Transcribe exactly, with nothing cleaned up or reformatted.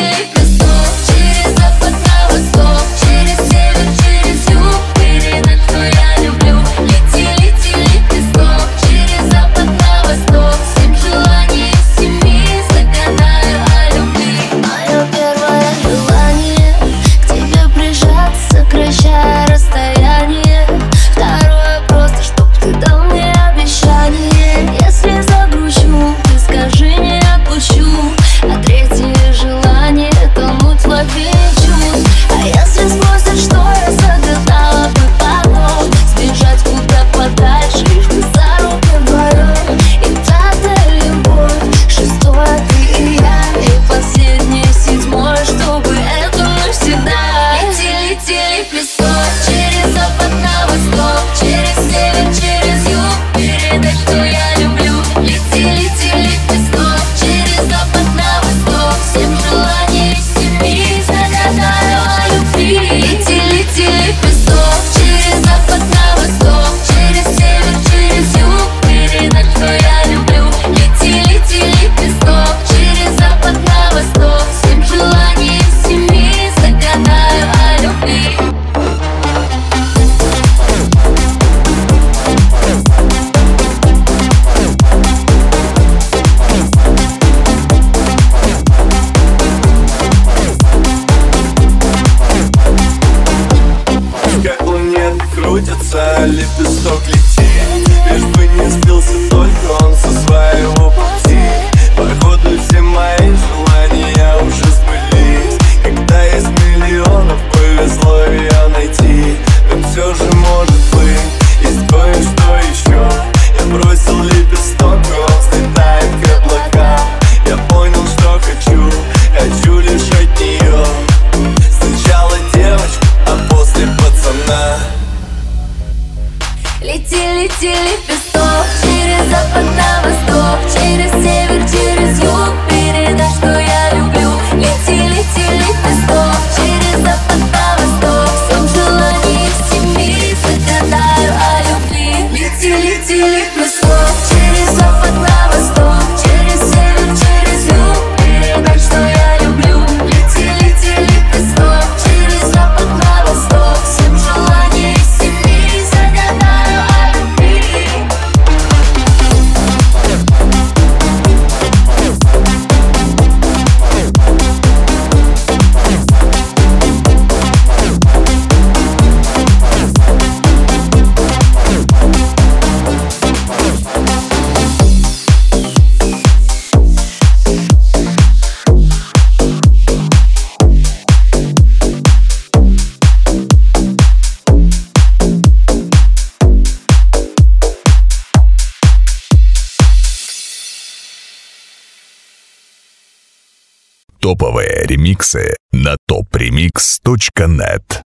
лепесток, через запад на восток, через север, через юг, передать, что я люблю. Лети, лети, лепесток, через запад на восток, семь желаний из семи загадаю о любви. Мое первое желание к тебе прижаться, сокращая расстояние. Второе просто, чтоб ты дал мне обещание. Если загрущу, ты скажи, не отпущу. А третье желание — тонуть в лавине чувств. А если спросят, что я загадала бы потом, сбежать куда подальше, лишь бы за руки вдвоем. И пятая любовь, шестое ты и я, и последнее седьмое, чтобы это навсегда. Лети, лети, лепесток, через запад на восток, через север, через юг, передать, что я люблю. Лети, лети, лепесток, через запад на восток, семь желаний из семи загадаю о любви. Лети, лети, лепесток, через запад на восток, через север, через юг, передать, что я люблю. Лети, лети, лепесток, через запад на восток, семь желаний из семи загадаю о любви. Как планеты крутятся, лепесток летит, лишь бы не сбился только он со своего пути. Походу все мои желания уже сбылись. Когда из миллионов повезло ее найти, но все же может быть есть кое-что еще. Я бросил лепесток, он взлетает к облакам. Я понял, что хочу, хочу лишь от нее. Сначала девочку, а после пацана. Лети, лети, лепесток, через запад на восток, через север, через юг, передать, что я люблю. Лети, лети, лепесток, через запад на восток, семь желаний из семи загадаю о любви. Лети, лети, лепесток, через запад на восток, через север, через юг, передать, что я люблю. Лети, лети, лепесток, через запад на восток, семь желаний из семи загадаю о любви. Топовые ремиксы на топ ремикс точка нет.